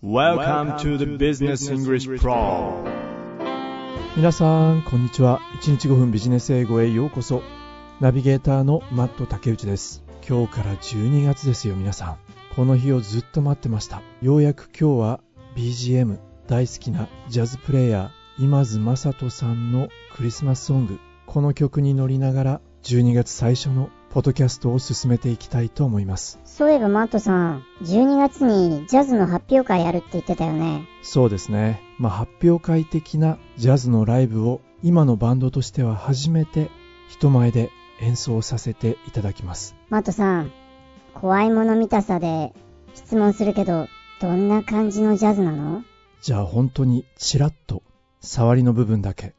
Welcome to the Business English Pro。 皆さんこんにちは。1日5分ビジネス英語へようこそ。ナビゲーターのマット竹内です。今日から12月ですよ。皆さんこの日をずっと待ってました。ようやく今日は BGM 大好きなジャズプレイヤー今津正人さんのクリスマスソング、この曲に乗りながら12月最初のポッドキャストを進めていきたいと思います。 そういえばマットさん、12月にジャズの発表会やるって言ってたよね。 そうですね。発表会的なジャズのライブを今のバンドとしては初めて人前で演奏させていただきます。 マットさん、怖いもの見たさで質問するけど、どんな感じのジャズなの？ じゃあ本当にチラッと触りの部分だけ。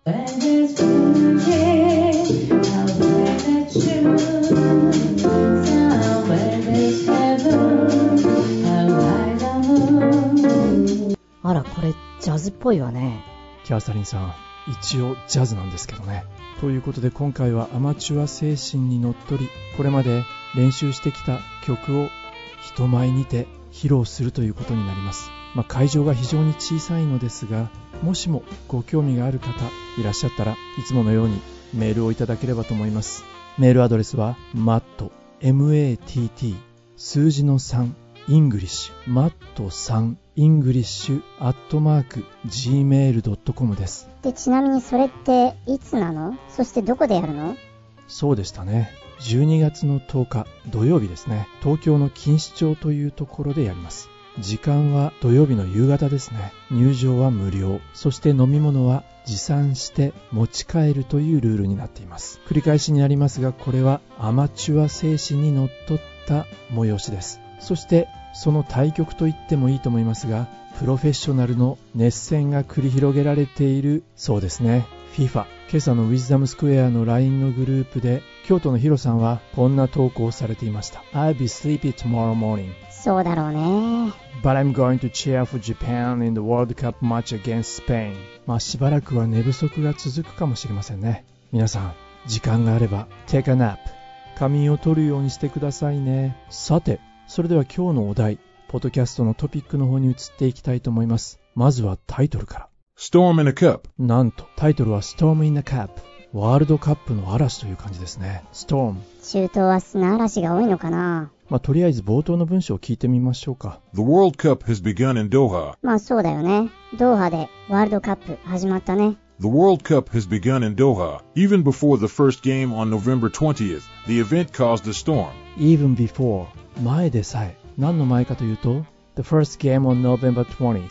あら、これジャズっぽいわね。 キャサリンさん、一応ジャズなんですけどね。ということで今回はアマチュア精神にのっとり、これまで練習してきた曲を人前にて披露するということになります。会場が非常に小さいのですが、もしもご興味がある方いらっしゃったらいつものようにメールをいただければと思います。メールアドレスは matt 数字の3 English matt3 English@gmail.com です。 で、ちなみにそれっていつなの？そしてどこでやるの？ そうでしたね。12月の10日土曜日ですね。東京の錦糸町というところでやります。時間は土曜日の夕方ですね。入場は無料。そして飲み物は持参して持ち帰るというルールになっています。繰り返しになりますが、これはアマチュア精神にのっとった催しです。そしてその対局と言ってもいいと思いますが、プロフェッショナルの熱戦が繰り広げられているそうですね。FIFA、今朝のウィズダムスクエアの LINE のグループで京都のヒロさんはこんな投稿をされていました。 I'll be sleepy tomorrow morning。 そうだろうね。 But I'm going to cheer for Japan in the World Cup match against Spain。 しばらくは寝不足が続くかもしれませんね。皆さん時間があれば Take a nap、 仮眠を取るようにしてくださいね。さて、それでは今日のお題、ポッドキャストのトピックの方に移っていきたいと思います。まずはタイトルから。 Storm in a Cup。 なんとタイトルは Storm in a Cup、 ワールドカップの嵐という感じですね。 Storm、 中東は砂嵐が多いのかな。 とりあえず冒頭の文章を聞いてみましょうか。 The World Cup has begun in Doha。 そうだよね。ドーハでワールドカップ始まったね。 The World Cup has begun in Doha. Even before the first game on November 20th, the event caused a storm. Even before、 前でさえ。何の前かというと The first game on November 20th、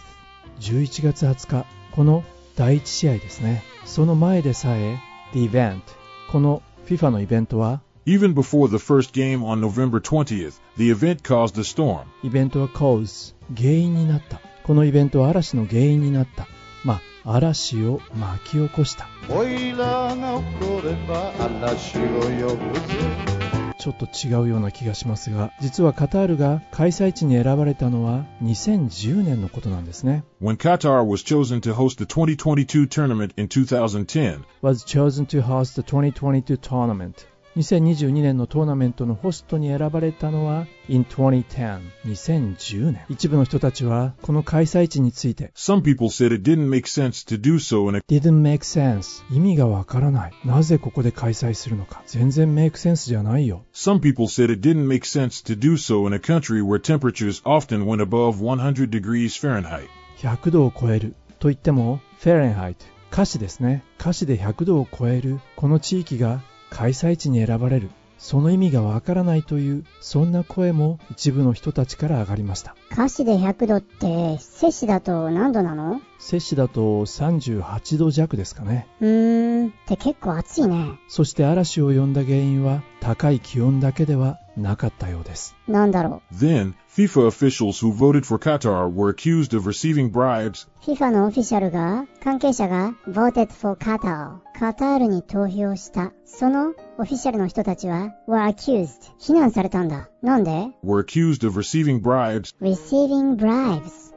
11月20日、この第一試合ですね。その前でさえ The event、 この FIFA のイベントは Even before the first game on November 20th, the event caused a storm. イベントは cause、 原因になった。このイベントは嵐の原因になった。嵐を巻き起こした。 オイラが起これば嵐を呼ぶぜ。 ちょっと違うような気がしますが、実はカタールが開催地に選ばれたのは2010年のことなんですね。 When Qatar was chosen to host the 2022 tournament in 2010, was chosen to host the 2022 tournament。 2022年のトーナメントのホストに選ばれたのは in 2010、 2010年。一部の人たちはこの開催地について some people said it didn't make sense to do so in a didn't make sense、 意味がわからない。なぜここで開催するのか。全然 make sense じゃないよ。 Some people said it didn't make sense to do so in a country where temperatures often went above 100 degrees Fahrenheit. 100度を超えると言っても Fahrenheit、 華氏ですね。華氏で100度を超えるこの地域が開催地に選ばれる、その意味がわからないという、そんな声も一部の人たちから上がりました。 華氏で100度って摂氏だと何度なの？ 摂氏だと38度弱ですかね。 って結構暑いね。 そして嵐を呼んだ原因は高い気温だけではなかったようです。 なんだろう。 Then, FIFA officials who voted for Qatar were accused of receiving bribes. FIFA のオフィシャルが、関係者が voted for Qatar、 カタールに投票した。そのオフィシャルの人たちは were accused、 非難されたんだ。なんで？ Were accused of receiving bribes. receiving bribes、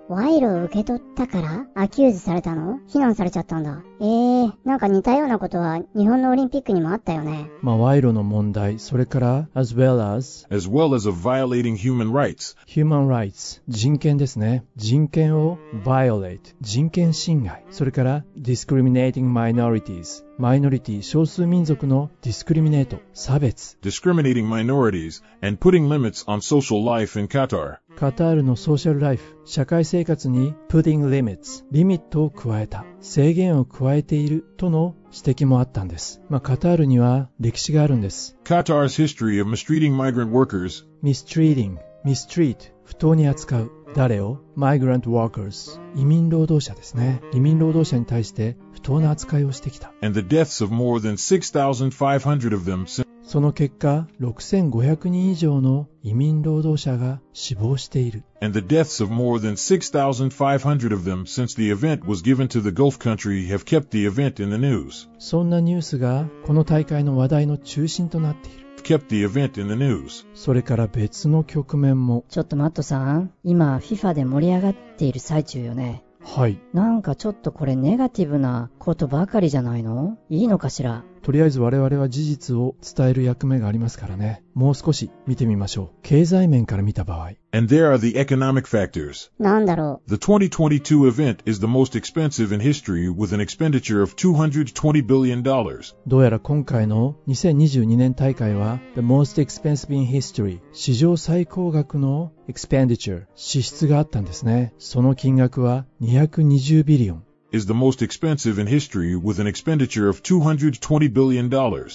賄賂を受け取ったからアキューズされたの？非難されちゃったんだ。なんか似たようなことは日本のオリンピックにもあったよね。 賄賂の問題、それから as well as of violating human rights. human rights 人権ですね。人権を violate 人権侵害、それから discriminating minorities マイノリティ少数民族の discriminate 差別 discriminating minorities and putting limits on social life in Qatar. カタールのソーシャルライフ社会生活に putting limits リミットを加えた制限を加えているとの指摘もあったんです。カタールには歴史があるんです。 Qatar's history of mistreating migrant workers. mistreat 不当に扱う誰を migrant workers 移民労働者ですね。移民労働者に対して不当な扱いをしてきた。 And the deaths of more than 6,500 of them since. その結果、6500人以上の移民労働者が死亡している。 And the deaths of more than 6,500 of them since the event was given to the Gulf country have kept the event in the news. そんなニュースがこの大会の話題の中心となっている。 Kept the event in the news. それから別の局面も。 ちょっとマットさん、今 FIFA で盛り上がっている最中よね。 はい。 なんかちょっとこれネガティブなことばかりじゃないの？いいのかしら？ とりあえず我々は事実を伝える役目がありますからね。もう少し見てみましょう。経済面から見た場合。 And there are the economic factors. なんだろう。The 2022 event is the most expensive in history with an expenditure of $220 billion. どうやら今回の2022年大会は the most expensive in history 史上最高額の expenditure 支出があったんですね。その金額は220ビリオン。 is the most expensive in history with an expenditure of $220 billion.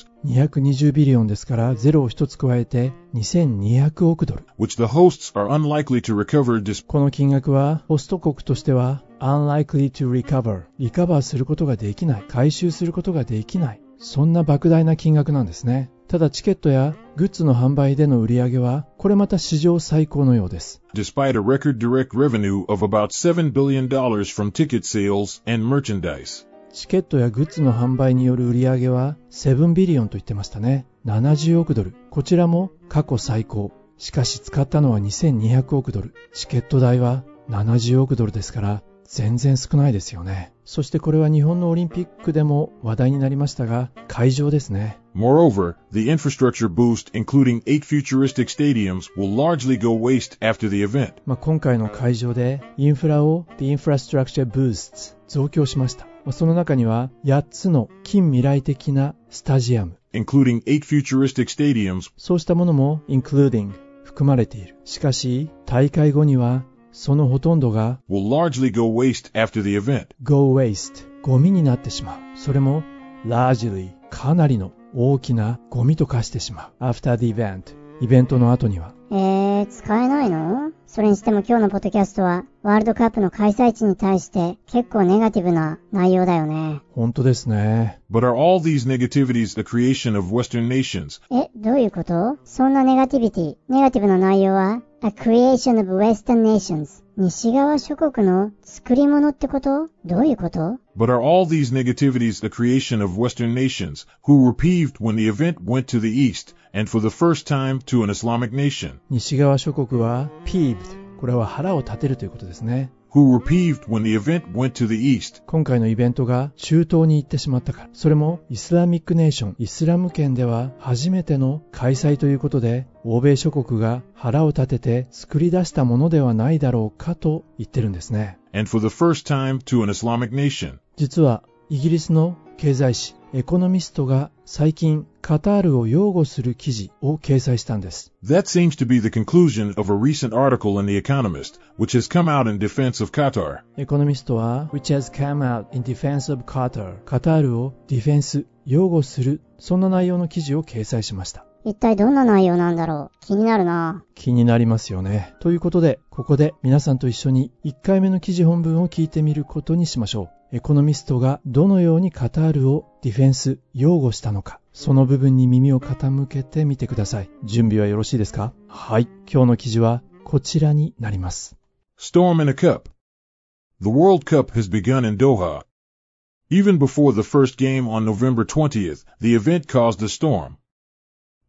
220ビリオンですからゼロを一つ加えて2200億ドル。 which the hosts are unlikely to recover. この金額はホスト国としては unlikely to recover リカバーすることができない、回収することができない、そんな莫大な金額なんですね。ただチケットやグッズの販売での売り上げはこれまた史上最高のようです。 Despite a record direct revenue of about $7 billion from ticket sales and merchandise. チケットやグッズの販売による売り上げは7ビリオンと言ってましたね。70億ドル。こちらも過去最高。しかし使ったのは2200億ドル。チケット代は70億ドルですから全然少ないですよね。そしてこれは日本のオリンピックでも話題になりましたが、会場ですね。 Moreover, the infrastructure boost, including 8 futuristic stadiums, will largely go waste after the event. 今回の会場でインフラを The Infrastructure Boosts 増強しました。その中には8つの近未来的なスタジアム、 including 8 futuristic stadiums. そうしたものも including 含まれている。しかし大会後にはそのほとんどが will largely go waste after the event. go waste ゴミになってしまう。それも largely かなりの大きなゴミと化してしまう。after the event イベントの後には。 使えないの？それにしても今日のポッドキャストはワールドカップの開催地に対して結構ネガティブな内容だよね。 本当ですね。 But are all these negativities the creation of Western nations? どういうこと？そんなネガティブな内容はA creation of Western nations 西側諸国の作り物ってこと？どういうこと？ But are all these negativities the creation of Western nations, who were peeved when the event went to the East, and for the first time to an Islamic nation? 西側諸国は peeved これは腹を立てるということですね。 who were peeved when the event went to the east. 今回のイベントが中東に行ってしまったから。それもイスラミックネーション、イスラム圏では初めての開催ということで、欧米諸国が腹を立てて作り出したものではないだろうかと言ってるんですね。 And for the first time to an Islamic nation. 実はイギリスの経済誌エコノミストが最近カタールを擁護する記事を掲載したんです。 That seems to be the conclusion of a recent article in The Economist, which has come out in defense of Qatar. エコノミストは which has come out in defense of Qatar カタールをディフェンス、擁護する、そんな内容の記事を掲載しました。 一体どんな内容なんだろう？気になるな。 気になりますよね。ということで、ここで皆さんと一緒に1回目の記事本文を聞いてみることにしましょう。エコノミストがどのようにカタールをディフェンス、擁護したのか、その部分に耳を傾けてみてください。準備はよろしいですか？はい。今日の記事はこちらになります。 Storm in a cup. The World Cup has begun in Doha. Even before the first game on November 20th, the event caused a storm.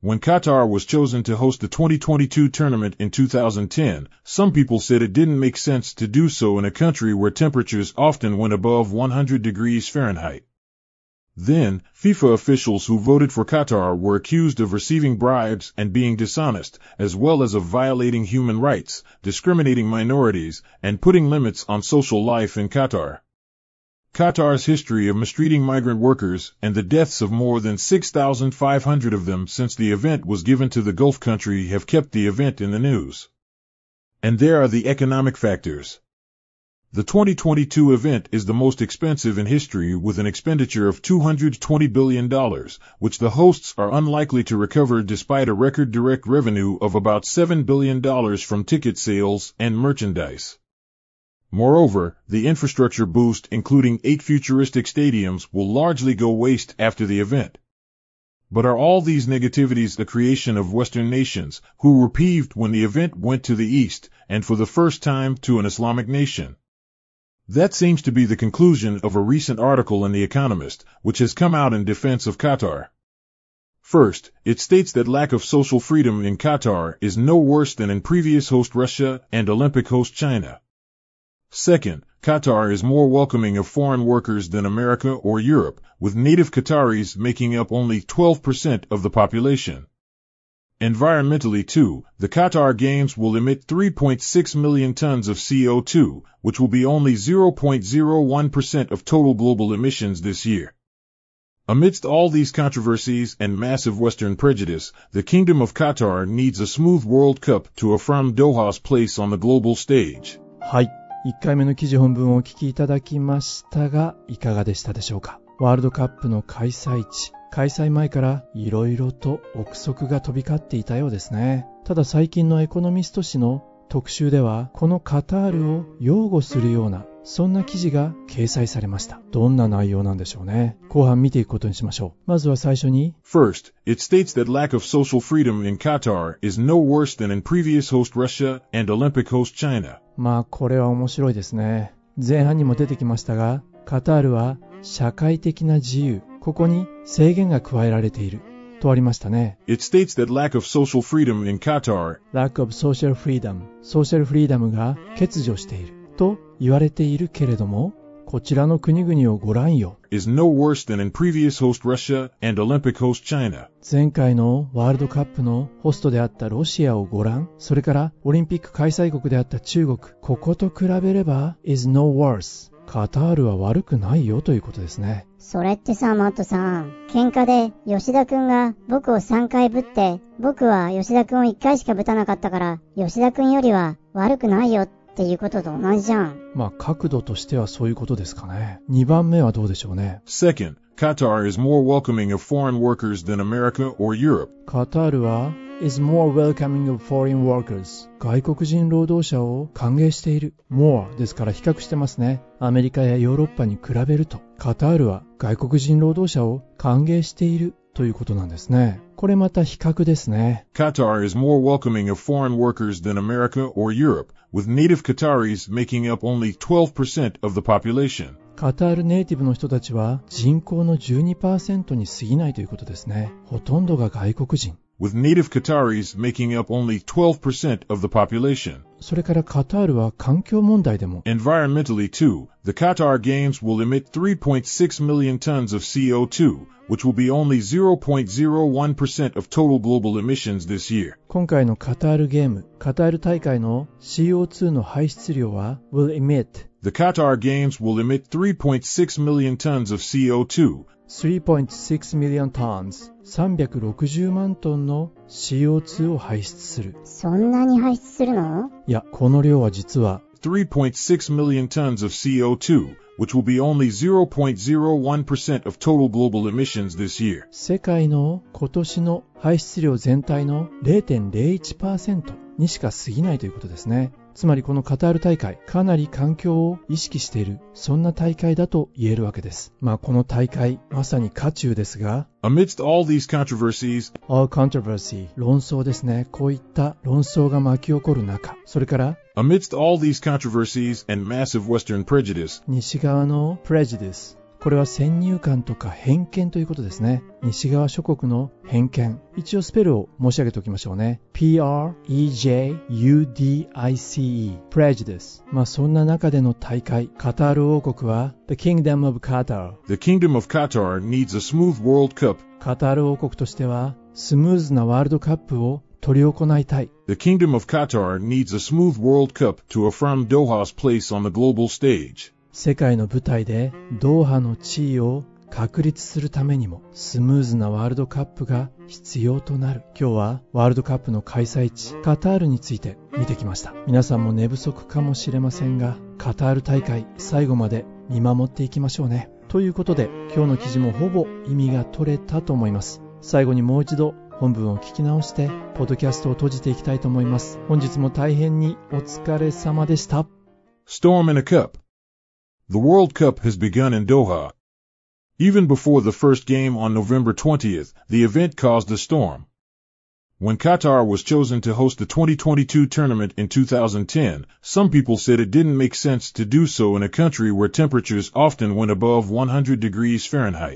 When Qatar was chosen to host the 2022 tournament in 2010, some people said it didn't make sense to do so in a country where temperatures often went above 100 degrees Fahrenheit. Then, FIFA officials who voted for Qatar were accused of receiving bribes and being dishonest, as well as of violating human rights, discriminating minorities, and putting limits on social life in Qatar. Qatar's history of mistreating migrant workers and the deaths of more than 6,500 of them since the event was given to the Gulf country have kept the event in the news. And there are the economic factors. The 2022 event is the most expensive in history with an expenditure of $220 billion, which the hosts are unlikely to recover despite a record direct revenue of about $7 billion from ticket sales and merchandise. Moreover, the infrastructure boost, including 8 futuristic stadiums, will largely go waste after the event. But are all these negativities the creation of Western nations, who were peeved when the event went to the East, and for the first time to an Islamic nation? That seems to be the conclusion of a recent article in The Economist, which has come out in defense of Qatar. First, it states that lack of social freedom in Qatar is no worse than in previous host Russia and Olympic host China. Second, Qatar is more welcoming of foreign workers than America or Europe, with native Qataris making up only 12% of the population. Environmentally too, the Qatar Games will emit 3.6 million tons of CO2, which will be only 0.01% of total global emissions this year. Amidst all these controversies and massive Western prejudice, the Kingdom of Qatar needs a smooth World Cup to affirm Doha's place on the global stage. はい。1回目の記事本文をお聞きいただきましたが、いかがでしたでしょうか。ワールドカップの開催地、開催前からいろいろと憶測が飛び交っていたようですね。ただ最近のエコノミスト誌の特集では、このカタールを擁護するような、そんな記事が掲載されました。どんな内容なんでしょうね。後半見ていくことにしましょう。まずは最初に First, it states that lack of social freedom in Qatar is no worse than in previous host Russia and Olympic host China. まあこれは面白いですね。前半にも出てきましたが、カタールは社会的な自由、ここに制限が加えられているとありましたね。 It states that lack of social freedom in Qatar, lack of social freedom、ソーシャルフリーダムが欠如していると言われているけれども、こちらの国々をご覧よ。 is no worse than in previous host Russia and Olympic host China. 前回のワールドカップのホストであったロシアをご覧、それからオリンピック開催国であった中国、ここと比べれば is no worse。カタールは悪くないよということですね。 それってさ、マットさん、喧嘩で吉田くんが僕を3回ぶって、僕は吉田くんを1回しかぶたなかったから、吉田くんよりは悪くないよっていうことと同じじゃん。 まあ角度としてはそういうことですかね。2番目はどうでしょうね。 Second, Qatar is more welcoming of foreign workers than America or Europe. カタールはis more welcoming of foreign workers. 外国人労働者を歓迎している。more ですから比較してますね。アメリカやヨーロッパに比べると、カタールは外国人労働者を歓迎しているということなんですね。これまた比較ですね。 Qatar is more welcoming of foreign workers than America or Europe, with native Qataris making up only 12% of the population. カタールネイティブの人たちは人口の 12% に過ぎないということですね。ほとんどが外国人。 with native Qataris making up only 12% of the population. それからカタールは環境問題でも Environmentally too, the Qatar Games will emit 3.6 million tons of CO2, which will be only 0.01% of total global emissions this year. 今回のカタールゲーム、カタール大会の CO2 の排出量は will emit The Qatar Games will emit 3.6 million tons of CO2, 3.6 million tons 360万トンの CO2 を排出する。 そんなに排出するの？ いや、この量は実は 3.6 million tons of CO2, which will be only 0.01% of total global emissions this year. 世界の今年の排出量全体の 0.01% にしか過ぎないということですね。つまりこのカタール大会、かなり環境を意識している、そんな大会だと言えるわけです。まあこの大会、まさに渦中ですが、 Amidst all these controversies, all controversy、論争ですね。こういった論争が巻き起こる中、それから、 Amidst all these controversies and massive Western prejudice, 西側の prejudice、 これは先入観とか偏見ということですね。西側諸国の偏見。一応スペルを申し上げておきましょうね。Prejudice。そんな中での大会、カタール王国は The Kingdom of Qatar。The Kingdom of Qatar needs a smooth World Cup。 カタール王国としてはスムーズなワールドカップを取り行いたい。 The Kingdom of Qatar needs a smooth World Cup to affirm Doha's place on the global stage。 世界の舞台でドーハの地位を確立するためにもスムーズなワールドカップが必要となる。今日はワールドカップの開催地カタールについて見てきました。皆さんも寝不足かもしれませんが、カタール大会最後まで見守っていきましょうね。ということで今日の記事もほぼ意味が取れたと思います。最後にもう一度本文を聞き直してポッドキャストを閉じていきたいと思います。本日も大変にお疲れ様でした。 Storm in a Cup. The World Cup has begun in Doha. Even before the first game on November 20th, the event caused a storm. When Qatar was chosen to host the 2022 tournament in 2010, some people said it didn't make sense to do so in a country where temperatures often went above 100 degrees Fahrenheit.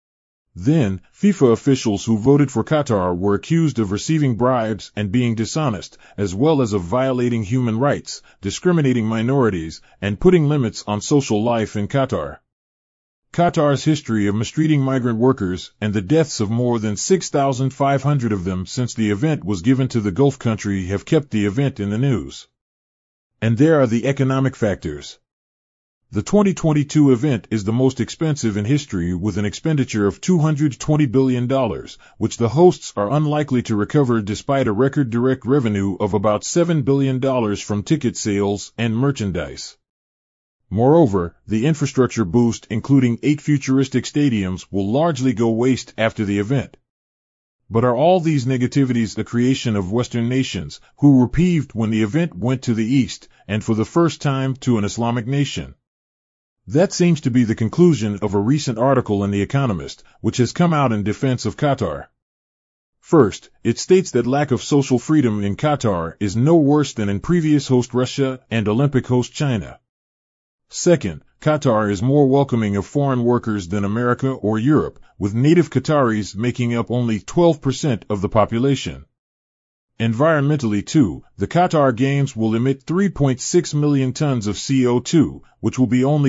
Then, FIFA officials who voted for Qatar were accused of receiving bribes and being dishonest, as well as of violating human rights, discriminating minorities, and putting limits on social life in Qatar. Qatar's history of mistreating migrant workers and the deaths of more than 6,500 of them since the event was given to the Gulf country have kept the event in the news. And there are the economic factors. The 2022 event is the most expensive in history with an expenditure of $220 billion, which the hosts are unlikely to recover despite a record direct revenue of about $7 billion from ticket sales and merchandise. Moreover, the infrastructure boost, including 8 futuristic stadiums, will largely go waste after the event. But are all these negativities the creation of Western nations, who were peeved when the event went to the East, and for the first time to an Islamic nation? That seems to be the conclusion of a recent article in The Economist, which has come out in defense of Qatar. First, it states that lack of social freedom in Qatar is no worse than in previous host Russia and Olympic host China. Second, Qatar is more welcoming of foreign workers than America or Europe, with native Qataris making up only 12% of the population. Environmentally too, the Qatar Games will emit 3.6 million tons of CO2, which will be only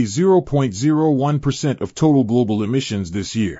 0.01% of total global emissions this year.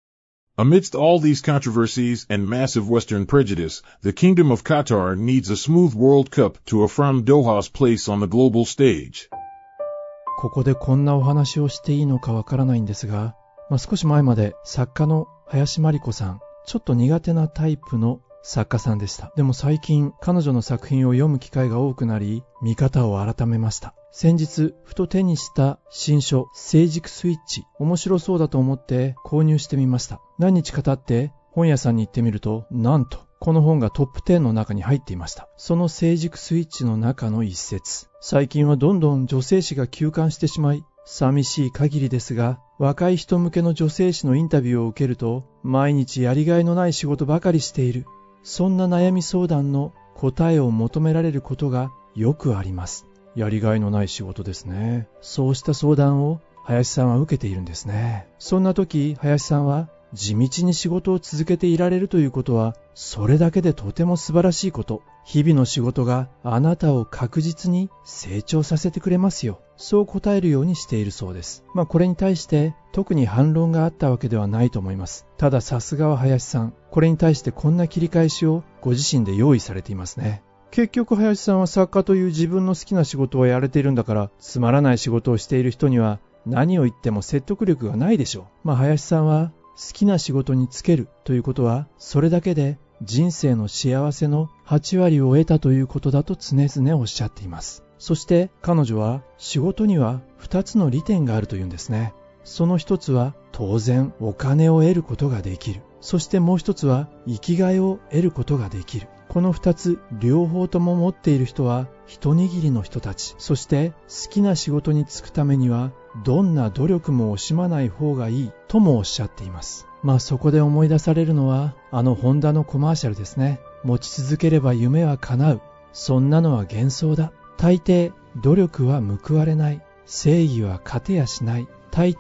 Amidst all these controversies and massive Western prejudice, the Kingdom of Qatar needs a smooth World Cup to affirm Doha's place on the global stage. ここでこんなお話をしていいのかわからないんですが、少し前まで作家の林真理子さん、ちょっと苦手なタイプの作家さんでした。でも最近彼女の作品を読む機会が多くなり、見方を改めました。先日ふと手にした新書成熟スイッチ、面白そうだと思って購入してみました。何日か経って本屋さんに行ってみると、なんとこの本がトップ10の中に入っていました。その成熟スイッチの中の一節、最近はどんどん女性誌が休刊してしまい、寂しい限りですが、若い人向けの女性誌のインタビューを受けると、毎日やりがいのない仕事ばかりしている、そんな悩み相談の答えを求められることがよくあります。やりがいのない仕事ですね。そうした相談を林さんは受けているんですね。そんな時、林さんは地道に仕事を続けていられるということは、それだけでとても素晴らしいこと。日々の仕事があなたを確実に成長させてくれますよ。そう答えるようにしているそうです。これに対して特に反論があったわけではないと思います。たださすがは林さん、これに対してこんな切り返しをご自身で用意されていますね。結局林さんは作家という自分の好きな仕事をやれているんだから、つまらない仕事をしている人には何を言っても説得力がないでしょう。林さんは好きな仕事に就けるということは、それだけで人生の幸せの8割を得たということだと常々おっしゃっています。そして彼女は仕事には2つの利点があるというんですね。その一つは当然お金を得ることができる。そしてもう一つは生きがいを得ることができる。この2つ両方とも持っている人は一握りの人たち。そして好きな仕事に就くためにはどんな努力も惜しまない方がいいともおっしゃっています。そこで思い出されるのはホンダのコマーシャルですね。持ち続ければ夢は叶う。そんなのは幻想だ。大抵努力は報われない。正義は勝てやしない。大抵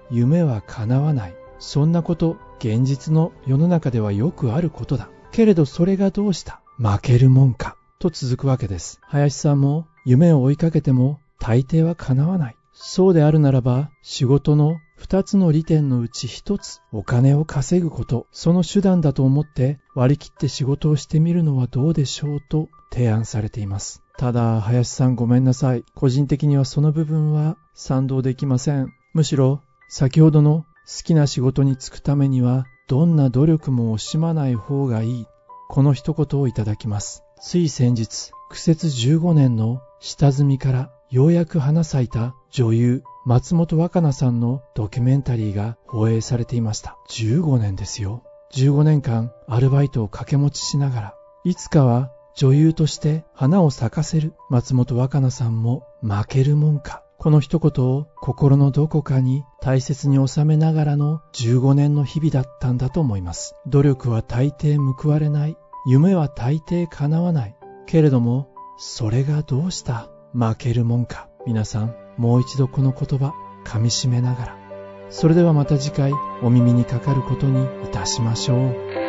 夢は叶わない。そんなこと、現実の世の中ではよくあることだ。けれどそれがどうした？負けるもんか。と続くわけです。林さんも夢を追いかけても大抵は叶わない。そうであるならば、仕事の2つの利点のうち1つ、お金を稼ぐこと、その手段だと思って割り切って仕事をしてみるのはどうでしょうと提案されています。ただ、林さんごめんなさい。個人的にはその部分は賛同できません。むしろ、先ほどの好きな仕事に就くためには、どんな努力も惜しまない方がいい。この一言をいただきます。つい先日、苦節15年の下積みからようやく花咲いた女優松本若菜さんのドキュメンタリーが放映されていました。15年ですよ。15年間アルバイトを掛け持ちしながら、いつかは女優として花を咲かせる松本若菜さんも負けるもんか。この一言を心のどこかに大切に収めながらの15年の日々だったんだと思います。努力は大抵報われない。夢は大抵叶わない。けれども、それがどうした負けるもんか。皆さん、もう一度この言葉、噛み締めながら。それではまた次回、お耳にかかることにいたしましょう。